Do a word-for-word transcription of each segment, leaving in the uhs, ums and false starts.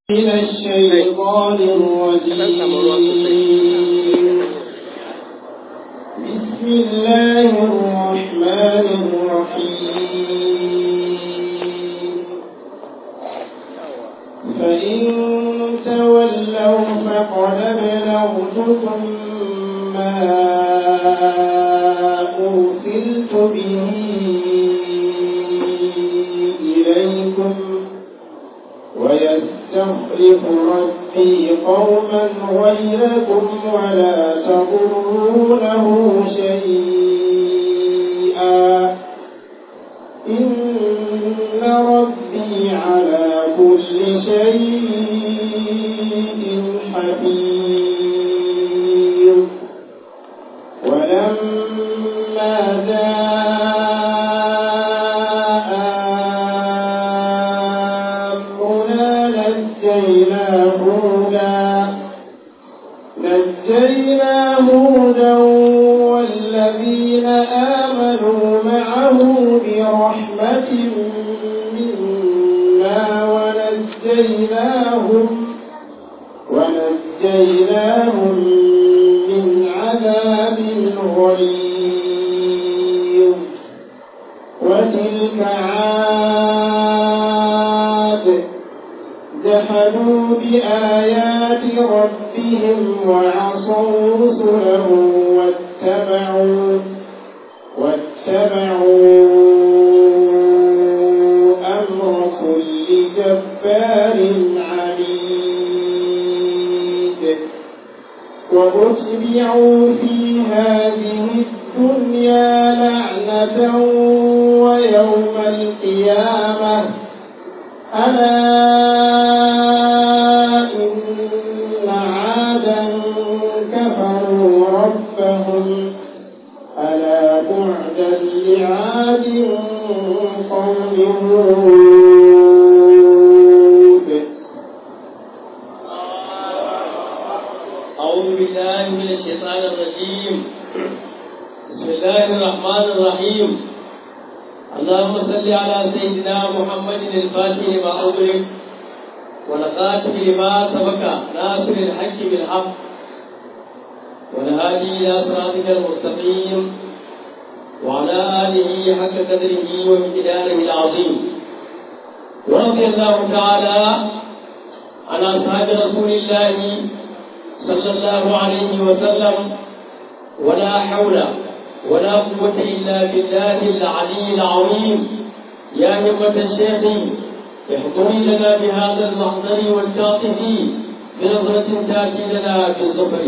من الشيطان الرجيم. بسم الله الرحمن الرحيم. فإن تولوا فقد أبلغتكم ما أرسلت به إليكم ويستخلف ربي قوما غيركم ولا تضرونه شيئا إن ربي على كل شيء حفيظ. ولما جاء أمرنا نجينا هودا نجينا هودا والذين آمنوا معه برحمة منا ونجيناهم ونجيناهم من عذاب غليظ. وتلك عاد جحدوا بآيات ربهم وعصوا رسله واتبعوا واتبعوا أمر كل جبار عنيد. وأتبعوا في هذه الدنيا لعنة ويوم القيامة ألا إن عادا كفروا ربهم ألا بعدا لعاد قوم هود. أعوذ بالله من الشيطان الرجيم. بسم الله الرحمن الرحيم. اللهم صل على سيدنا محمد الفاتح لما أغلق والخاتم لما سبق ناصر الحق بالحق والهادي إلى صراطك المستقيم وعلى آله حق قدره ومقداره العظيم. ورضي الله تعالى عن أصحاب رسول الله صلى الله عليه وسلم ولا حول ولا قوة إلا بالله العلي العظيم. يا همة الشيخ احضري لنا بهذا المحضر والتعطفي بنظرة تأتي لنا بالظفر.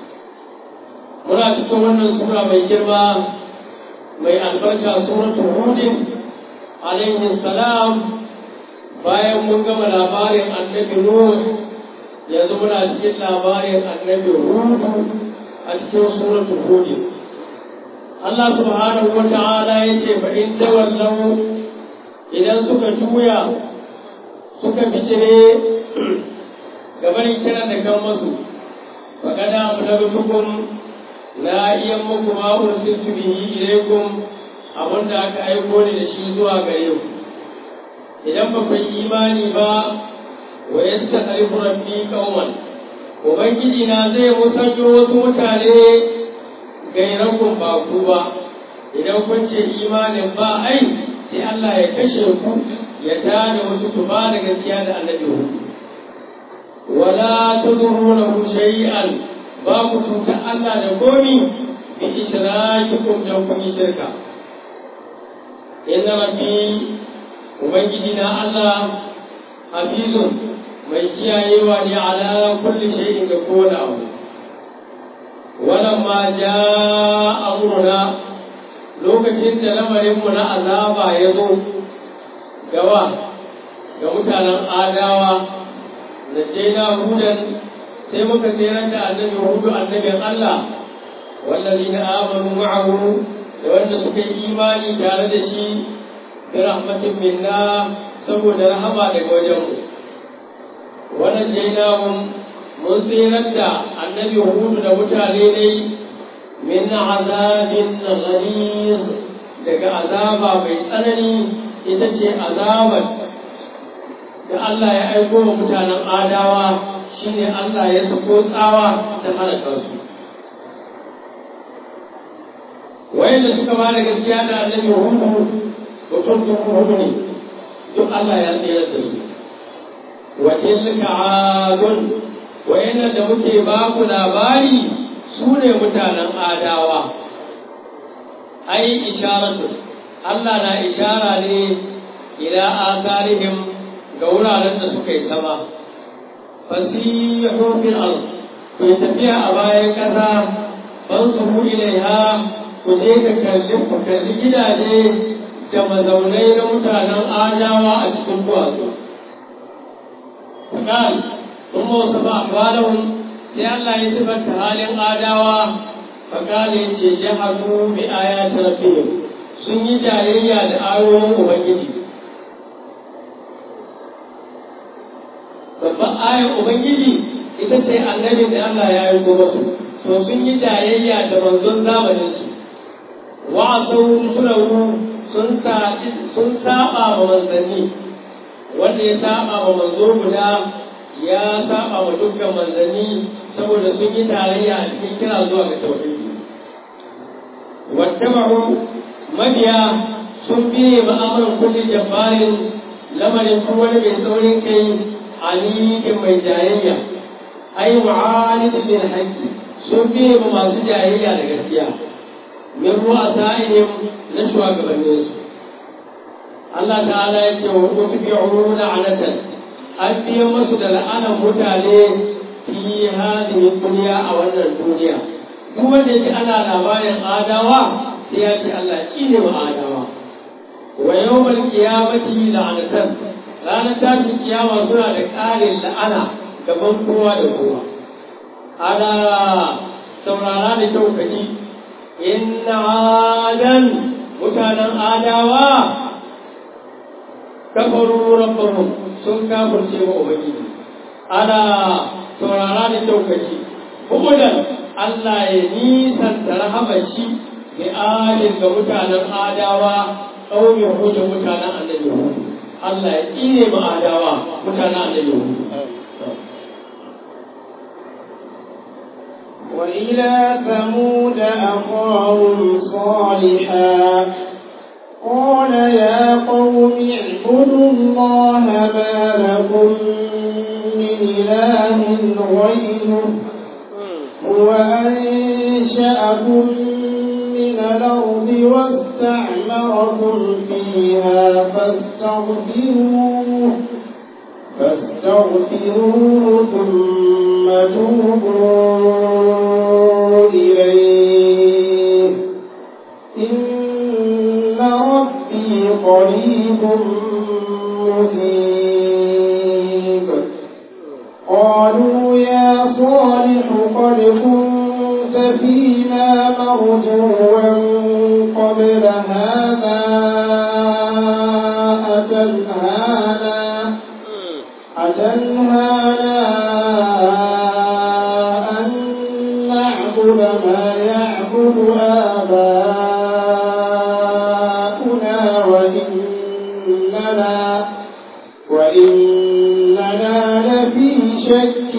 مراتب wannan sura mai girma mai albarka suratul hud alaihi salam. Bayan mun gama labarin annabi nuh yanzu muna cikin labarin annabi hud a cikin suratul hud. Allah subhanahu wa ta'ala ya ce fa in tawallau idan suka juya suka bijire gaban kiran da kan masu fa kada mulabtukum la yammukum ma ursiltu bihi ilaykum abunda aka aiko ni da shi zuwa gare ku. Idan ba ku imani ba wa yastakhlifu rabbi qauman ubangiji na zai musanyo wasu mutane gairakun ba ku ba. Idan kun ce imanin ba ai sai Allah ya kashe ku ya tare wasu su ba da gaskiya da annabi hu. Wala tudurrunahu shay'an ba ku tuta Allah da komi bi ishrakikum da kun yi shirka. Inna rabbi ubangiji na Allah hafizun mai kiyayewa ne ala kulli shay'in da kowane abu. walamma jaa amruna lokacin da lamarinmu na azaba ya zo gawa ga mutanen adawa da jaina hudan sai muka tsere da annabi hudu annabin Allah wallazina amanu ma'ahu da wanda suka yi imani tare da shi bi rahmatin minna saboda rahama daga wajenmu. wannan jainahum mun tsirar da annabi hudu da mutane ne min azabin ghaliz daga azaba mai tsanani ita ce azabar da Allah ya aiko wa mutanen adawa shine Allah ya sako tsawa ta halaka su. Wayanda suka ba da gaskiya da annabi Hudu mutum dubu hudu ne duk Allah ya tsayar da su. Wa tilka adun wayanda da muke ba ku labari su ne mutanen adawa. Ai isharatu Allah na ishara ne ila asarihim ga wuraren da suka yi sama. Fasihu fil ard ku tafiya a bayan kasa fansuhu ilaiha ku je ka kalli ku kalli gidaje da mazaunai na mutanen adawa a cikin duwatsu. Fakal sun mawasa ba akwalahun sai Allah ya sifanta halin adawa. Fakal ya ce jahadu bi ayati rabbihim sun yi jayayya da ayoyin Ubangiji. Babban ayar Ubangiji ita ce annabin da Allah ya yi masu, to sun yi jayayya da manzon zamaninsu. Wa'asau rusulahu sun saba wa manzanni, wanda ya saba wa manzo guda ya saba wa dukkan manzanni saboda sun yi tarayya a cikin kira zuwa ga tauhidi. Wattaba'u mabiya sun biye ma'amarin kulli jabbarin lamarin kuma wani mai saurin kai alikin mai jayayya ai mu'anidin bil haqqi sun biye ma masu jayayya da gaskiya min ru'asa'ihim na shugabannin su. Allah ta'ala ya ce wa utbi'una anatan an biye musu da la'anan mutane fi hadhihi dunya a wannan duniya. Duk wanda yake ana labarin adawa sai ya ce Allah shi ne wa adawa. Wa yawmal qiyamati la'anatan ranar tashin kiyama suna da ƙarin la'ana gaban kowa da kowa. Ala saurara da kyau kaji inna adan mutanen adawa kafaru rabbahum sun kafirce wa ubangiji. Ala saurara da kyau kaji bugudan Allah ya nisanta rahamar shi bi alin ga mutanen adawa ƙauyen hujjar mutanen annabi Hudu. Allah ya tsine ma adawa mutanen annabi Hudu. وإلى ثمود أخاهم صالحا قال يا قوم اعبدوا الله ما لكم من إله غيره هو أنشأكم من الأرض واستعمركم فيها فاستغفروه فاستغفروه ثم توبوا إليه إن ربي قريب مجيب. قالوا يا صالح قد كنت فينا مرجوا قبل هذا أتنهانا أتنهانا أن نعبد ما يعبد آباؤنا وإننا وإننا لفي شك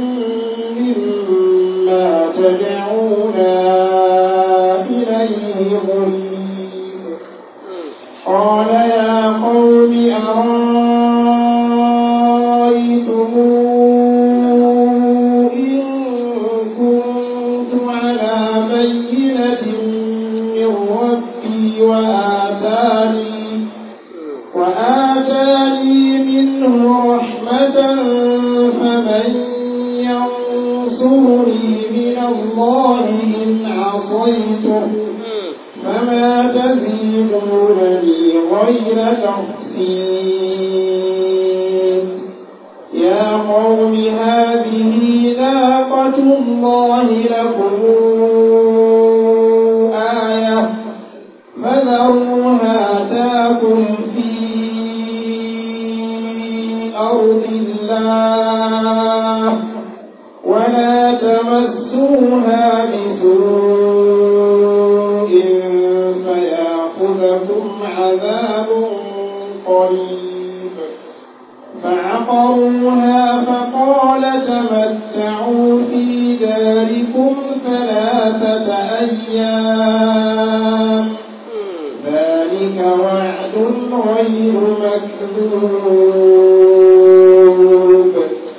مما تدعونا إليه مريب. قال يا قوم أرأيتم إن كنت على بينة من ربي وآتاني وآتاني منه رحمة فمن ينصرني من الله إن عصيته فما تزيدونني غير تحسين. يا قوم هذه ناقة الله لكم آية فذروها تاكل في أرض الله ولا تمسوها بسوء فيأخذكم عذاب قريب. فعقروها فقال تمتعوا في داركم ثلاثة أيام ذلك وعد غير مكذوب.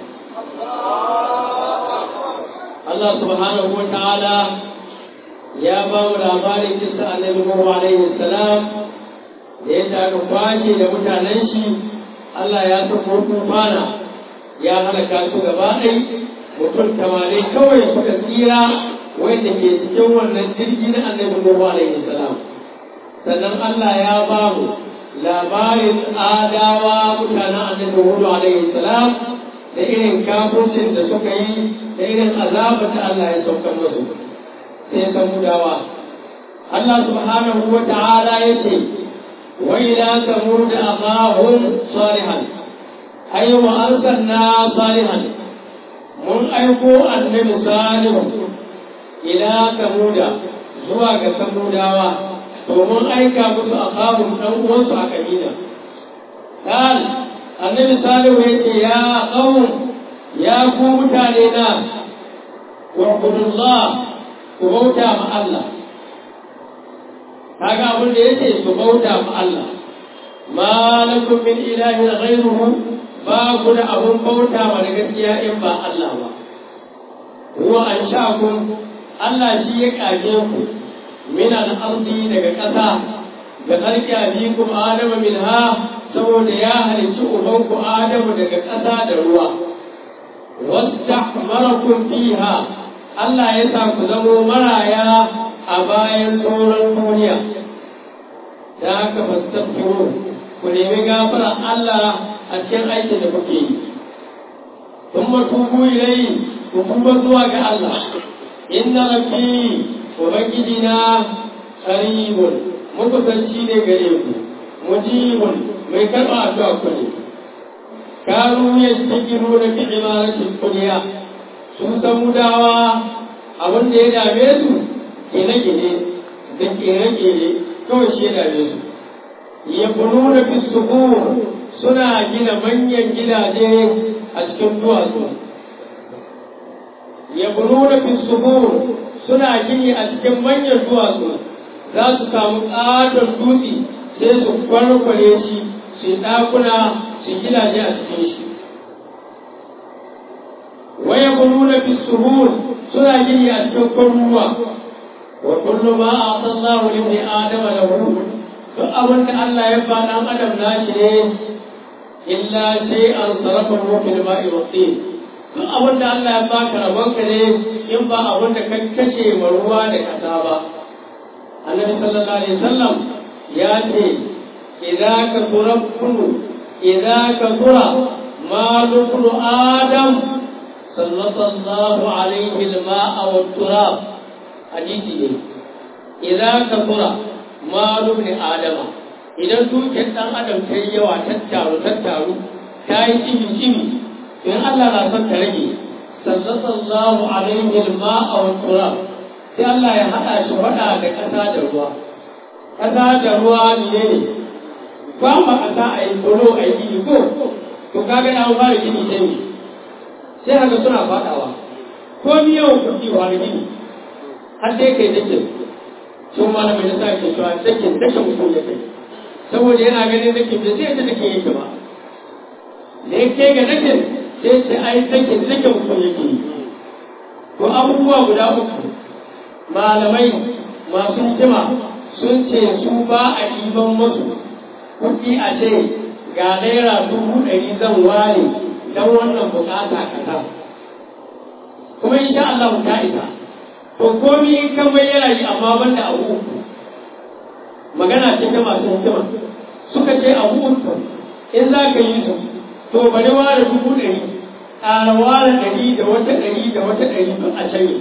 الله سبحانه وتعالى يا باب الأبار جسا النبي نوح عليه السلام ليتا نفاشي لمتعنشي الله يا سبحانه طوفانا يا هلكا سوغبائي mutum tamanin kawai suka tsira wanda ke cikin wannan jirgi na annabi Nuhu alaihi salam. Sannan Allah ya ba mu labarin adawa mutanen annabi Nuhu alaihi salam da irin kafircin da suka yi da irin azabar da Allah ya saukar musu. Sai samudawa Allah subhanahu wa ta'ala yace wa ila samud akhahum salihan ay wa arsalna salihan mun aiko annabi salihu ila samuda zuwa ga samudawa to mun aika musu akhahum dan uwansu a kabila dan annabi salihu yace ya qawm ya ku mutane na wa qulullah ku bauta ma Allah kaga abin da yake su bauta ma Allah ma lakum min ilahin ghayruhu ba ku da abun bauta ma da gaskiya in ba Allah ba huwa ansha'akum Allah shi ya kage ku min al-ardi daga ƙasa da karki abikum adama minha saboda ya halicci ubanku adamu daga ƙasa da ruwa wastahmarakum fiha Allah ya sa ku zamo maraya a bayan sauran duniya da haka fastaghfiru ku nemi gafara Allah a cikin aikin da kuke yi thumma tubu ilayhi ku tuba zuwa ga Allah inna rabbi ubangijina qaribun mukusanci ne gare ku mujibun mai karɓa addu'a ku ne kanu yashtakiru da fi imaratin duniya sun samudawa abin da ya dame su gine-gine da kere-kere kawai shi ya dame su ya bunu da fisuku suna gina manyan gidaje a cikin duwatsu ya bunu da fisuku suna gini a cikin manyan duwatsu za su samu ƙaton dutse sai su kwarkware shi su yi ɗakuna su gidaje a cikin shi waya bununa fi suhul suna gini a cikin kwaruwa wa kullu ma atallahu li ibni adama lahu duk abin da Allah ya ba dan adam nashi ne illa sai an sarafa fil ma'i wa tin duk abin da Allah ya baka rabonka ne in ba abin da ka kashe ruwa da kasa ba annabi sallallahu alaihi wasallam ya ce idza ka turabbu idza ka tura ma lukulu adam sallallahu alaihi al-ma'a wa turab hadisi ne idan ka tura malu ne adama idan dukiyar dan adam ta yi yawa tattaru tattaru ta yi cimi cimi in Allah na son ta rage sallallahu alaihi al-ma'a wa turab sai Allah ya hada shi wada da kasa da ruwa kasa da ruwa ne ne ba ma kasa a yi tsoro a yi gini ko to kaga an fara gini sai sai haka suna fadawa ko ni yau kuɗi wani gini har dai kai dake sun malamai da sa ke cewa dake dake mutum ya kai saboda yana ganin dake bai sai ta dake yake ba da yake ga dake sai ce ai dake dake mutum yake yi to abubuwa guda uku malamai masu hikima sun ce su ba a ɗiban musu kuɗi a ce ga naira dubu ɗari zan ware don wannan bukata kaza kuma insha Allah ta isa to komai in kan bayyana shi amma banda abu uku magana ce ta masu hikima suka ce abu uku in za ka yi su to bari ware dubu ɗari ƙara ware ɗari da wata ɗari da wata ɗari duk a can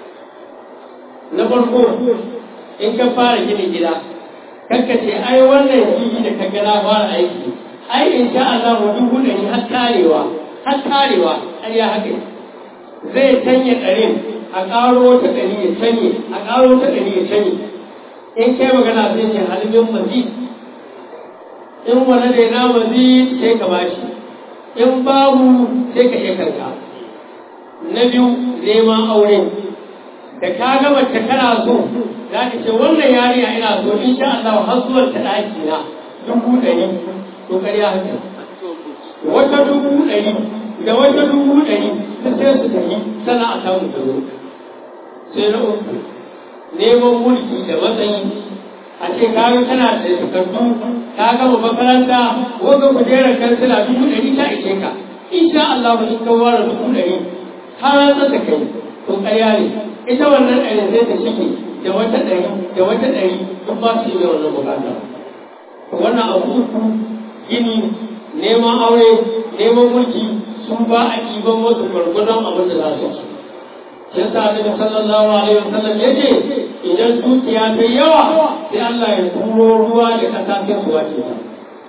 na farko in ka fara gina gida kanka ce ai wannan fili da ka gana fara aiki ai in sha Allah dubu ɗari har karewa har karewa har ya haka zai canye ɗarin a ƙaro wata ɗari ya canye a ƙaro wata ɗari ya canye in kai magana sai ce halibin mazid in wani da na mazid sai ka bashi in babu sai ka iya kanka. Na biyu neman aure, da ka ga mace kana so za ka ce wannan yarinya ina so insha Allah har zuwa ta ɗaki na dubu ɗari to ƙarya haka. Wata dubu ɗari da wata dubu ɗari ta sai su tafi sana a samu ta zo. Sai na uku neman mulki da matsayi, a ce kaga kana da takardu ka gama makaranta ko ga kujerar kansila dubu ɗari ta ishe ka insha Allah ba in ka ware dubu ɗari har za ta kai to ƙarya ne. Ita wannan ɗari sai ta shige da wata ɗari da wata ɗari duk ba su yi wannan bukata. Wannan abu uku gini, neman aure, neman mulki sun ba a ɗiban wasu gwargwadon abin da za su ci. Sai sa Annabi sallallahu alaihi wasallam ya ce idan dukiya ta yawa sai Allah ya turo ruwa da ƙasa sai su wace ta.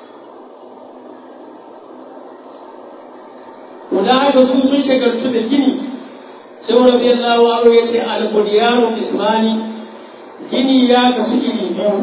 Guda haka su sun shagartu da gini, sai wani radiyallahu anhu ya ce al-bunyanu ismani, gini ya kasu iri biyu.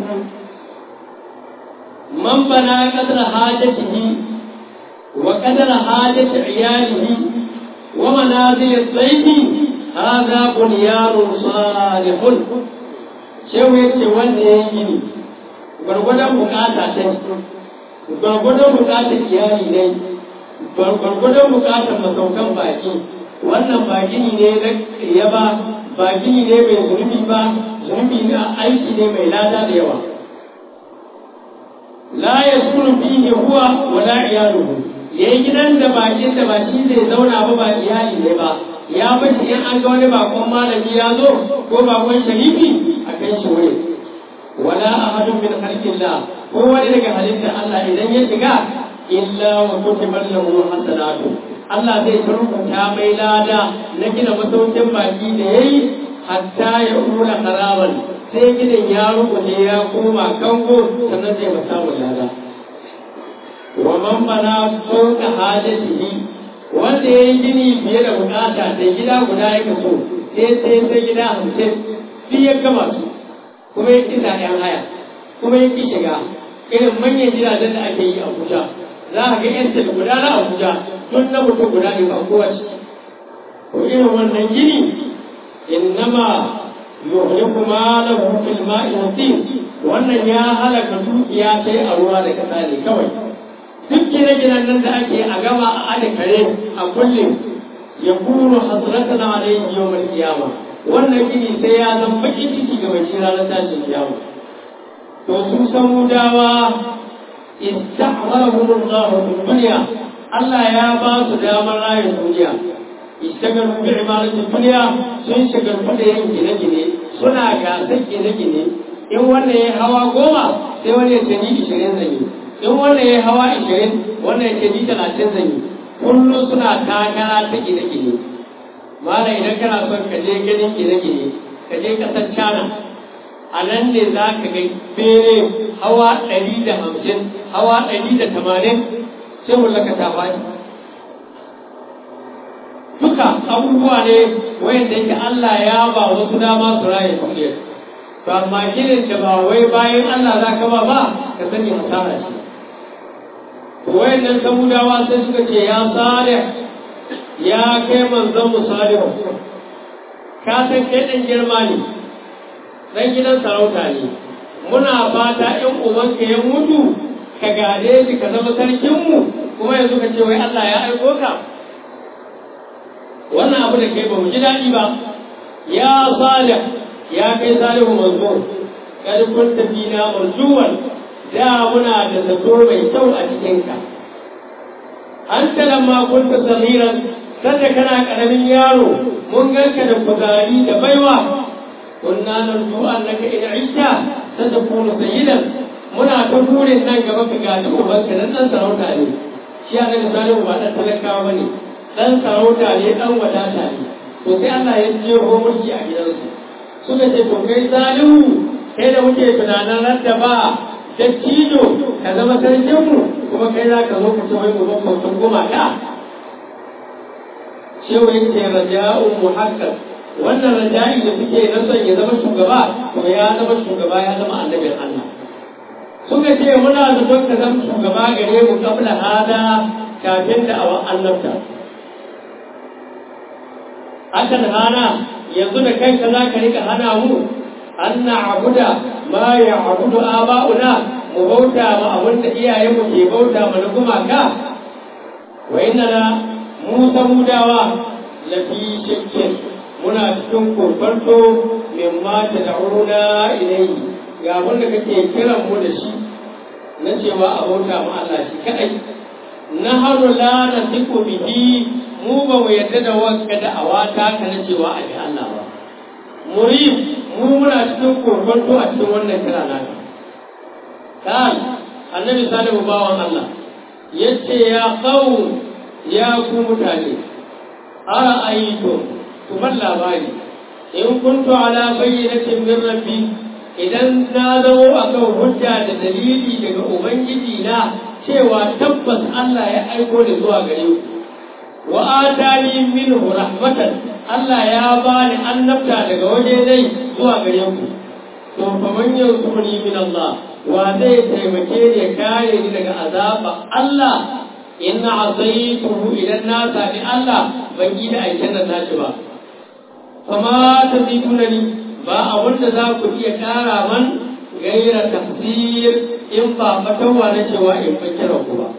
Man bana qadra hajatihi wa qadra hajati iyalihi wa manazil as-sayfi hada bunyanun salihun. Shehu ya ce wanda ya yi gini gwargwadon bukata ta gwargwadon bukatar iyali ne, gwargwadon bukatar masaukan baki. Wannan ba gini ne na ya ba, ba gini ne mai zunubi ba, zunubi na aiki ne mai lada da yawa. La ya sunu fihi huwa wala iyaluhu, yayi gidan da bakin da ba shi zai zauna ba, ba iyali ne ba, ya bace in an ga wani bakon malami ya zo ko bakon sharifi a kai shi wuri. Wala ahadun min khalqillah, ko wani daga halittar Allah idan ya shiga illa wa kutiba lahu hasanatu, Allah zai rubuta mai lada na gina masaukin baki da yayi hatta ya ula haraman, sai gidan ya rubuce ya koma kango sannan zai ba samun lada. Wa man bana fawqa hajatihi, wanda ya yi gini fiye da bukata da gida guda ya kaso sai sai sai gida hamsin sai ya gama su kuma ya kisa yan haya kuma ya ki shiga irin manyan gidajen da ake yi a Abuja. Za a ga yan guda na Abuja tun na mutum guda ne ba kowace. Ko irin wannan gini innama yuhliku malahu fil ma'i mutin, wannan ya halaka dukiya sai a ruwa da kasa ne kawai. Duk gine-ginen nan da ake a gama a ada kare a kullum ya kuro hasratan alayhi yawmal qiyama, wannan gini sai ya zama baki ciki ga mai ranar tashin kiyama. To su samudawa ista'marahum Allah fid dunya, Allah ya ba su damar rayuwar duniya. Istagaru bi imarati dunya, sun shagaltu da yin gine-gine, suna gasar gine-gine. In wannan ya hawa goma sai wani ya ce ni ishirin zan yi, in wannan ya hawa ishirin wannan ya ce ni talatin zan yi. Kullum suna takara ta gine-gine. Mala idan kana son ka je ganin gine-gine ka je kasar China, a nan ne za ka ga bere hawa ɗari da hamsin, hawa ɗari da tamanin, sai mulaka ta faɗi. Duka abubuwa ne wayanda yake Allah ya ba wasu dama su raye duniyar. To amma ginin da ba wai bayan Allah za ka ba ba ka sani hasara ce. To wayannan samudawa sai suka ce ya Salih, ya kai manzon mu Salihu, ka san kai ɗan girma ne, ɗan gidan sarauta ne, muna fata in ubanka ya mutu ka gade shi ka zama sarkinmu, kuma yanzu ka ce wai Allah ya aiko ka. Wannan abu da kai ba mu ji daɗi ba. Ya Salih, ya kai Salihu manzo, kad kunta fina marjuwan, da muna da zato mai kyau a cikinka. Anta lamma kunta saghiran, sanda kana karamin yaro mun ganka da kuzari da baiwa. Kunna narju annaka in aisha satakunu sayyidan, muna ta burin nan gaba ka gaji ubanka dan dan sarauta ne. Shi Annabi Salihu ba dan talakawa bane, dan sarauta ne, dan wadata ne. To sai Allah ya jeho mulki a gidansu. Suka ce to kai Salihu, kai da muke tunanin radda ba dattijo ka zama sarkinmu, kuma kai za ka zo ka ce wai mu zo kwancin gumaka. Shehu ya ce raja'un muhakkak, wannan raja'i da suke na son ya zama shugaba, to ya zama shugaba, ya zama annabin Allah. Suka ce muna da son ka zama shugaba gare mu kabla hada kafin da awan annabta akan hana yanzu da kanka za ka rika hana mu an na'budu ma ya'budu aba'una mu bauta ma abin da iyayenmu ke bauta ma na gumaka wa innana mu samudawa lafi shakkin muna cikin kokonto mimma tad'una ilayhi ga abin da kake kiran mu da shi na cewa a bauta ma Allah shi kadai nahnu la nasiku bihi mu ba mu yadda da wanka da awata ka na cewa a bi Allah ba murid mu muna cikin kokonto a cikin wannan kira naka kan annabi salihu bawan Allah yace ya qaum ya ku mutane ara aitu kuma labari in kuntu ala bayyinatin min rabbi idan na zamo akan hujja da dalili daga ubangiji na cewa tabbas Allah ya aiko ni zuwa gare ku wa atani minhu rahmatan Allah ya bani annabta daga waje dai zuwa gare ku to fa man yansuni min Allah wa zai taimake ni ya kare ni daga azaba Allah in asaytuhu idan na sani Allah ban yi da aikin nan nashi ba fama tazidunani ba abun da za ku iya kara man gaira tafsir in ba fatawa na cewa in fakira ku ba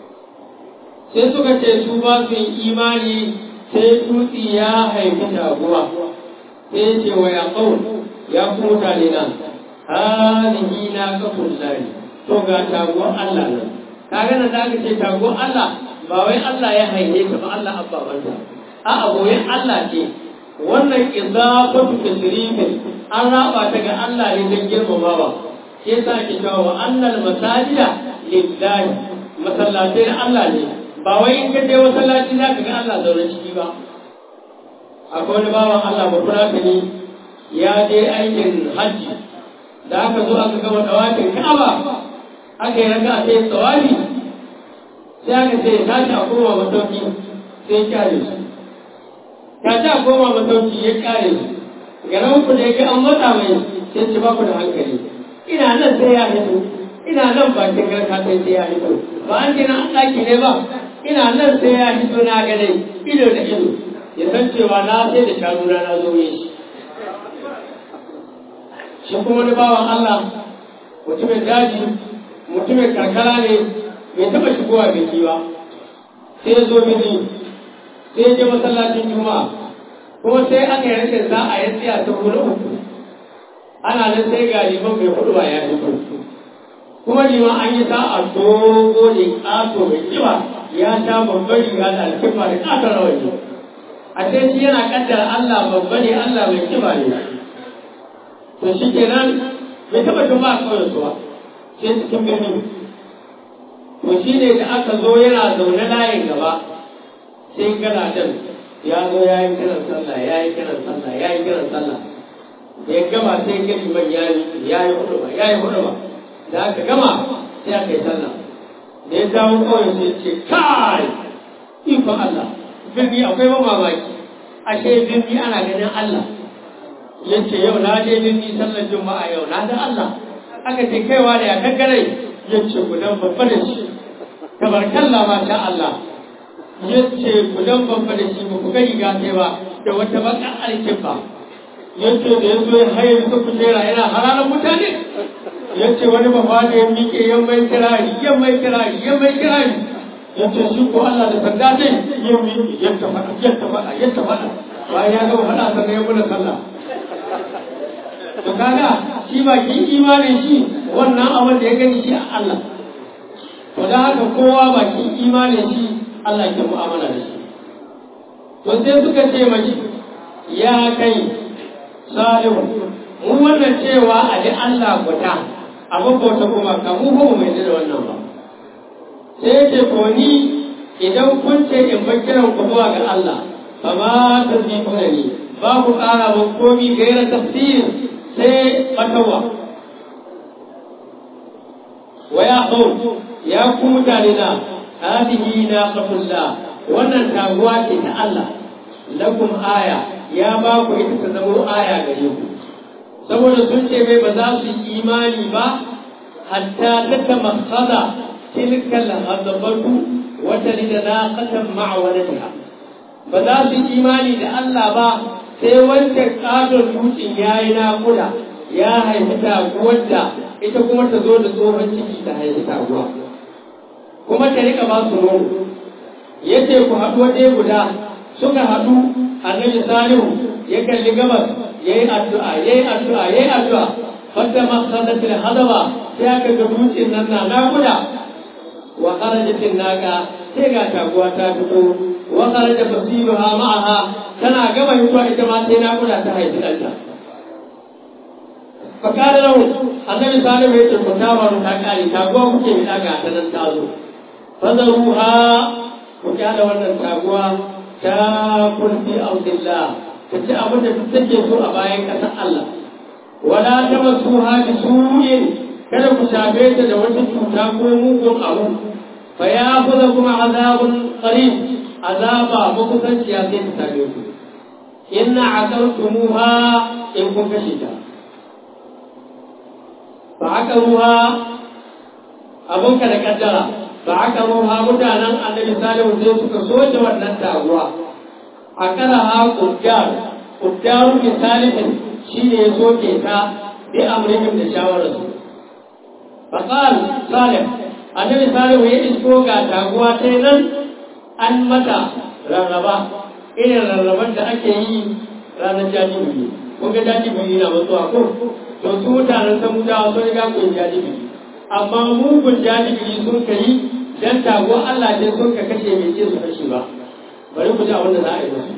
sai suka ce su ba su yi imani sai tutsi ya haifi taguwa sai ce wa ya qaul ya ku mutane na hadihi na kafun lari to ga taguwar Allah nan kaga nan da aka ce taguwar Allah ba wai Allah ya haife ta ba Allah abbabanta a'a goyen Allah ce wannan izafatu tasrifin an raba ta ga Allah ne don girmamawa shi yasa ake cewa wa annal masajida lillahi masallatai na Allah ne ba wai in ka je masallaci za ka ga Allah zaune ciki ba akwai wani bawan Allah bafulatani ya je aikin hajji da aka zo aka gama tawafin Ka'aba aka yi raka a sai tsawafi sai aka ce tashi a koma masauki sai ya kyale su tashi a koma masauki ya kyale su garin ku da yake an matsa mai sai ci ba ku da hankali ina nan sai ya hito ina nan bakin garka sai sai ya hito ba an gina an ɗaki ne ba ina nan sai ya hito na gane ido da ido ya san cewa na sai da shanuna na zo ne shi shi kuma wani bawan Allah mutumin daji mutumin karkara ne bai taɓa shigowa biki ba sai ya zo mini sai ya je masallacin juma'a kuma sai aka yi rashin sa'a ya tsaya ta wuri uku ana nan sai ga liman mai hudu ba ya fito kuma liman an yi sa'a dogo ne ƙato mai kiba ya sha babban riga da alkifa da ƙaton rawani a sai shi yana ƙaddara Allah babba ne Allah mai kiba ne to shi kenan bai taɓa tuma a kawai suwa sai cikin birni to shi ne da aka zo yana zaune layin gaba sai gana dan ya zo ya yi kiran sallah ya yi kiran sallah ya yi kiran sallah da ya gama sai gani man ya yi ya yi hudu ba ya yi hudu ba da aka gama sai aka yi sallah da ya dawo kawai sai ce kai ikon Allah birni akwai ban mamaki ashe birni ana ganin Allah ya ce yau na je birni sallar juma'a yau na ga Allah aka ce kaiwa da ya kankare ya ce gudan babba da shi tabarkalla ma sha Allah ya ce gudan babba da shi ba ku gani gafe ba da wata baka alkin ba ya ce da ya zo ya haye bisa kujera yana hararar mutane ya ce wani babba da ya miƙe yan mai kirari yan mai kirari yan mai kirari ya ce shi ko Allah da sanda ce ya miƙe yadda faɗa yadda faɗa yadda faɗa bayan ya gama faɗa sannan ya muna sallah to kaga shi ba ki imanin shi wannan abin da ya gani shi a Allah to da haka kowa ba ki imanin shi Allah ke mu'amala da shi to sai suka ce mashi ya kai salihu mu wannan cewa a ji Allah guda abin bauta kuma ka mu ba mu mai da wannan ba sai ce to ni idan kun ce in bar kiran ku zuwa ga Allah fa ma taziduna ni ba ku ƙara ban komi gaira tafsir sai fatawa wa ya qawm ya ku mutane na hadihi naqatullah wannan taguwa ce ta Allah lakum aya ya ba ku ita ta zama aya gare ku saboda sun ce mai ba za su yi imani ba hatta ta tamassada tilka al-hadabatu wata da naqatan ma'a waladiha ba za su imani da Allah ba sai wancan ƙaton dutsen yayi naƙuda ya haifi taguwar da ita kuma ta zo da tsohon ciki ta haifi taguwa kuma ta rika ba su nono yace ku haɗu waje guda suka haɗu annabi salihu ya kalli gabas yayi addu'a yayi addu'a yayi addu'a fadda masadatil hadaba sai aka ga dutsen nan na naƙuda wa kharajatin naqa sai ga taguwa ta fito wa kharaja fasiluha ma'aha tana gama hituwa ita ma sai naƙuda ta haifi ɗanta fakara lahu annabi salihu ya ce ku tabaru ta kare taguwa kuke mi daga ta nan ta zo fadaruha ku kyala wannan taguwa ta kulfi audillah ta ci abin da take so a bayan ƙasar Allah wala tamassuha bi su'in kada ku shafe ta da wata cuta ko mugun abu fa ya fuza kuma azabun qarib azaba makusanciya sai ta same ku inna aqaltumuha in kun kashe ta fa aka ruha abunka da kaddara fa aka ruha mutanen annabi salihu sai suka soke wannan taguwa akala ha qudjar qudjar misalihin shine ya soke ta bi amrikin da shawararsu fa qal salih annabi salihu ya isko ga taguwa ta nan an mata rarraba irin rarraban da ake yi ranar jajibi ko ga jajibi na mutuwa ko to su mutanen samudawa sun riga ku jajibi amma mugun jajibi sun kai dan tago Allah ne sun ka kashe mai ce su kashe ba bari ku ji abin da za a yi musu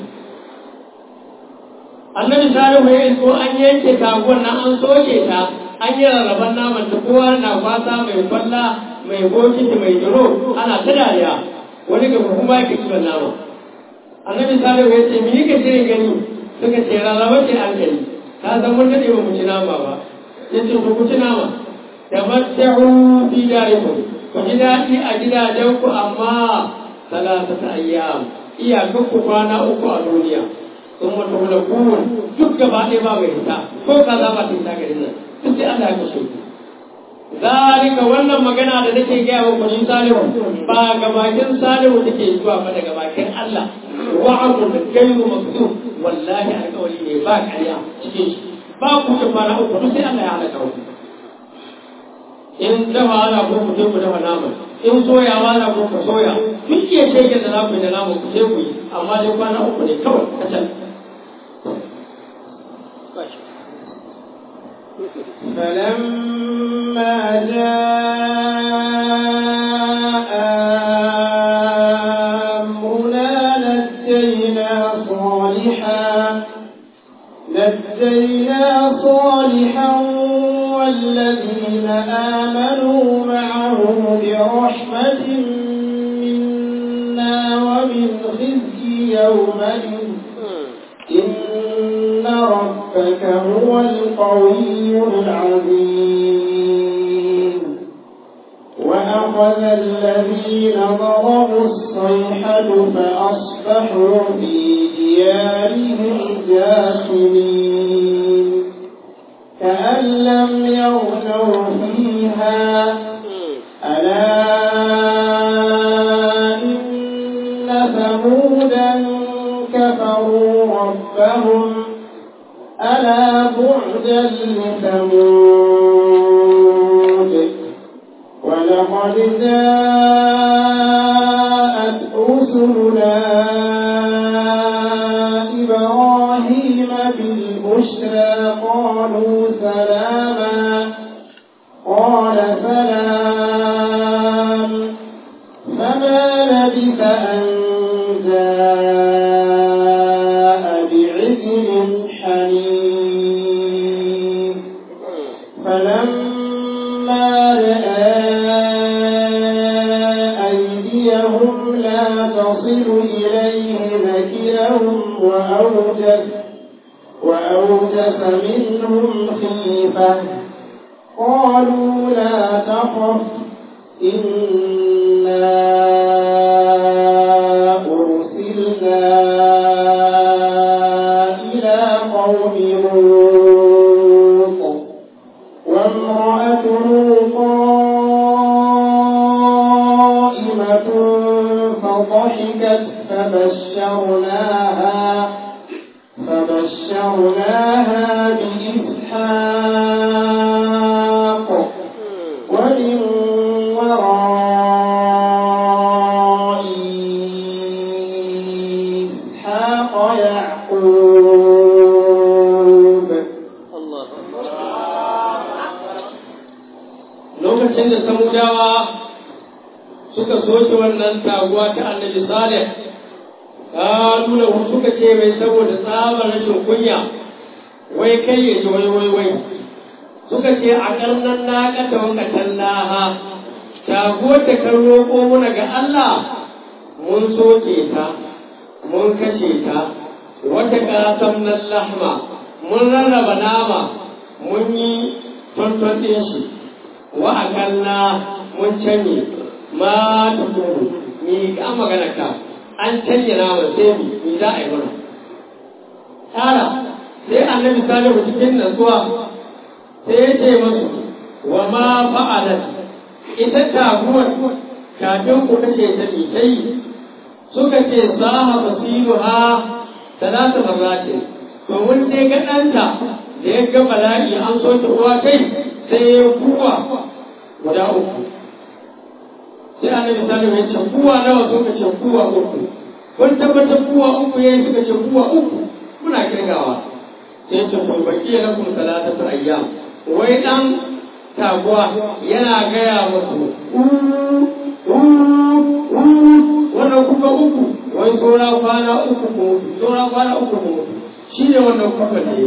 annabi salihu ya isko an yanke taguwar nan an soke ta an yi rarraban naman ta kowa na kwasa mai kwalla mai bokiti mai duro ana ta dariya wani gaba kuma yake kiwon nama annabi salihu ya ce mini ka shirin gani suka ce rarraba ce an gani ta san mun daɗe ba mu ci nama ba ya ce ku ci nama da matta'u fi darikum ku ji daɗi a gidajenku amma salatata ayyam iyakar ku kwana uku a duniya sun mutu da kuwun duk gaba ɗaya ba mai hita ko ka za ba ta hita garin nan duk sai Allah ya kashe ku zalika wannan magana da nake gaya wa kunin salihu ba ga bakin salihu take zuwa ba daga bakin Allah wa'adu da gairu maktub wallahi alƙawari ne ba ƙarya cikin shi ba ku da fara uku duk sai Allah ya halaka ku in dafa ana ko ku je ku dafa naman in soyawa ana ko ku soya duk ke shege da za ku yi da naman ku sai ku yi amma dai kwana uku ne kawai kacal فلما جاء أمرنا نجينا صالحا نجينا صالحا والذين آمنوا معه برحمة منا ومن خزي يومئذ إن ربك هو القوي العزيز وأخذ الذين ظلموا الصيحة فأصبحوا في ديارهم جاثمين كأن لم يغنوا فيها ألا إن ثمودا كفروا ربهم ألا بعدا لثمود ولقد جاءت رسلنا إبراهيم بالبشرى قالوا سلاما قال سلام فما لبث أن جاء بعجل حنيف فلما رأى أيديهم لا تصل إليه نكرهم وأوجس وأوجس منهم خيفة قالوا لا تخف إنا أرسلنا إلى قوم لوط وامرأته قائمة فبشرناها بإسحاق ومن وراء إسحاق يعقوب. الله. lokacin da samudawa suka soke wannan taguwa ta annabi Salih, kalu lahu suka ce mai saboda tsabar rashin kunya, wai kai ya ji wai wai wai suka ce a karnan na kata wakatan laha, taguwar da kan roƙo muna ga Allah mun soke ta mun kashe ta, wata ƙasan nan lahma mun rarraba nama mun yi tonton ɗin shi, wa akalla mun canye ma tukuru ni ga magana ka an canye naman sai mi mi za a yi mana tara. sai annabi Salihu cikin nasuwa sai ya ce masu wa ma fa'alat, ita taguwar kafin ku kashe ta mi ta yi, suka ce saha basiruha talata marratin, to mun dai ga ɗanta da ya ga bala'i an soke uwa kai sai ya kuwa guda uku. sai annabi Salihu ya ce kuwa nawa, suka ce kuwa uku. kun tabbatar kuwa uku yayi, suka ce kuwa uku, muna kirgawa. sai ce to baki ya lakum salatatu ayyam, wai dan taguwa yana gaya musu wannan kuka uku, wai saura kwana uku ko saura kwana uku ko shi ne wannan kuka ne.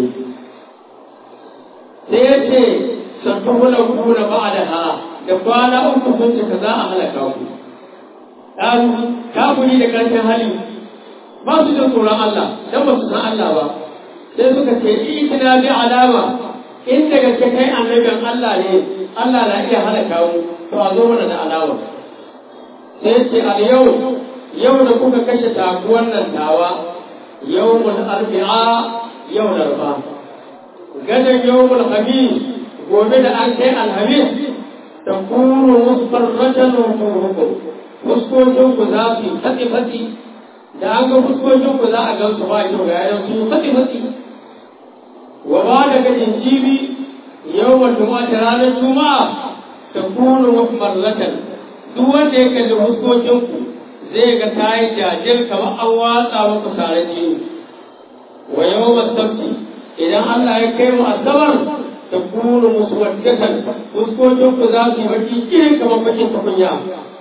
sai ya ce sattuhuna kuna ba'daha, da kwana uku sun cika za a halaka ku. ɗan kafuri da ƙarfin hali ba su jin tsoron Allah don ba su san Allah ba, sai suka ce itina bi alama, in da gaske kai annabin Allah ne, Allah na iya halaka mu, to a zo mana da alama. sai ce al yau yau da kuka kashe taguwan nan tawa, yawmul arbi'a, yau larba, gadan yawmul khamis, gobe da an kai alhamis, takunu musfarratan wujuhukum, fuskokin ku za su yi fatsi-fatsi, da an ga fuskokin ku za a gan su ba kyau ga yayan su yi fatsi-fatsi. wa ba da gajin jibi yau wa juma'a ta ranar juma'a, takunu musfarratan, duk wanda ya kalli fuskokin ku zai ga ta yi jajir kamar an watsa muku tare jini. wa yau masabti, idan Allah ya kai mu asabar, takunu muswaddatan, fuskokin ku za su yi baki kirin kamar bakin tukunya.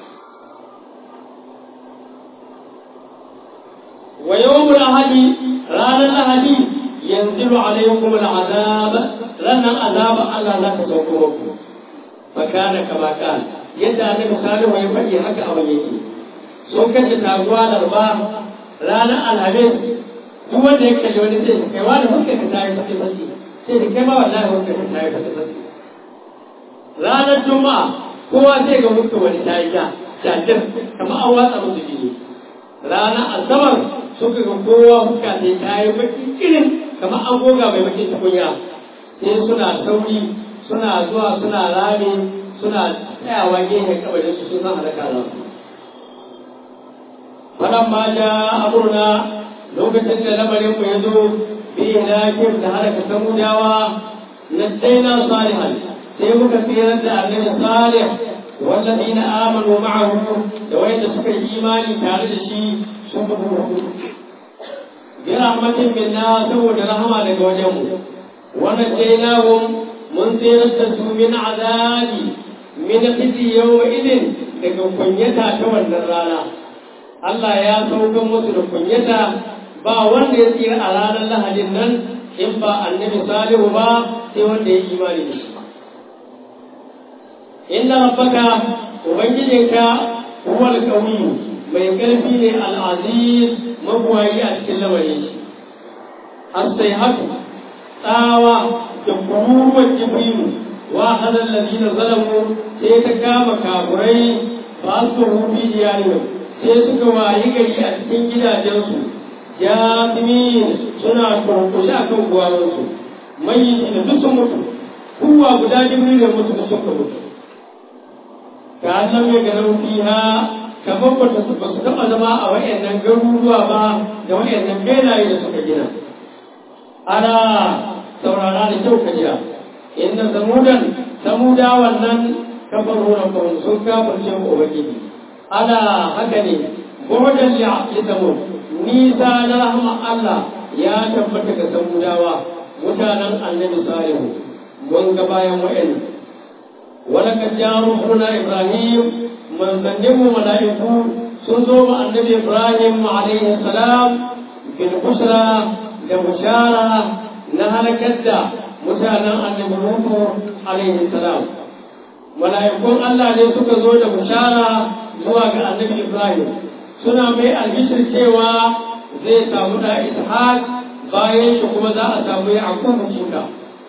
wa yawmul ahadi, ranar ahadi, yanzilu alaykum al'azab, ranar azaba Allah za ta sauko muku. fa kana kama kana, yadda annabi Salihu ya faɗi haka abin yake. sun kashe taguwa larba ranar alhamis, duk wanda ya kashe wani sai kai wani hukka ka tayi fasi fasi, sai da kai ma wallahi hukka ka tayi fasi fasi. ranar juma'a kowa sai ga hukka wani tayi ta jajir kamar an watsa musu jini. ranar asabar suka ga kowa hukka sai tayi baki irin kamar an goga mai baki tukunya. sai suna sauri suna zuwa suna rame suna tsayawa gefen kabarin su sun san halaka za su. falamma ja amruna, lokacin da lamarin mu ya zo bi ilakin da halaka samudawa, najjayna salihan, sai muka tsirar da annabi Salih والذين آمنوا معه دوين سكر إيماني تعالى سبحانه برحمة منا سود رحمة لجوجهم ونجيناهم من سيرة من عذاب من خزي يومئذ لكن كنيتا تولى الرانا. الله يا سوق مسلم كنيتا با wanda ya tsira a ranar lahadin nan in ba annabi Salihu ba sai wanda ya imani da shi. inna rabbaka ubangijinka huwa al-qawi mai karfi ne al-aziz magwayi a cikin lamarin shi. asai haka tsawa da kururuwar jibrilu wa hadal ladina zalamu sai ta kama kafurai ba su hufi diyarihim sai suka wayi gari a cikin gidajensu jami'in suna kurkushe a kan gwawansu mai da duk sun mutu. kowa guda jibril ya mutu da suka mutu. ka san mai ganin fiha kamar ba su taɓa zama a wayannan garuruwa ba da wayannan benaye da suka gina. ana saurara da kyau kajiya inna samudan samuda wannan kafaru rabbahum sun kafirce mu ubangiji ana haka ne bu'dan li samud nisa na rahma Allah ya tabbata ga samudawa mutanen annabi salihu mun ga bayan wa'in wala kad jaruna ibrahim man zannimu malaiku sun zo ma annabi ibrahim alaihi salam bil bushra da bushara na halakar da mutanen annabi nuhu alaihi salam malaikun Allah ne suka zo da bushara zuwa ga annabi ibrahim suna mai albishir cewa zai samu da ishaq bayan shi kuma za a samu yaqub jika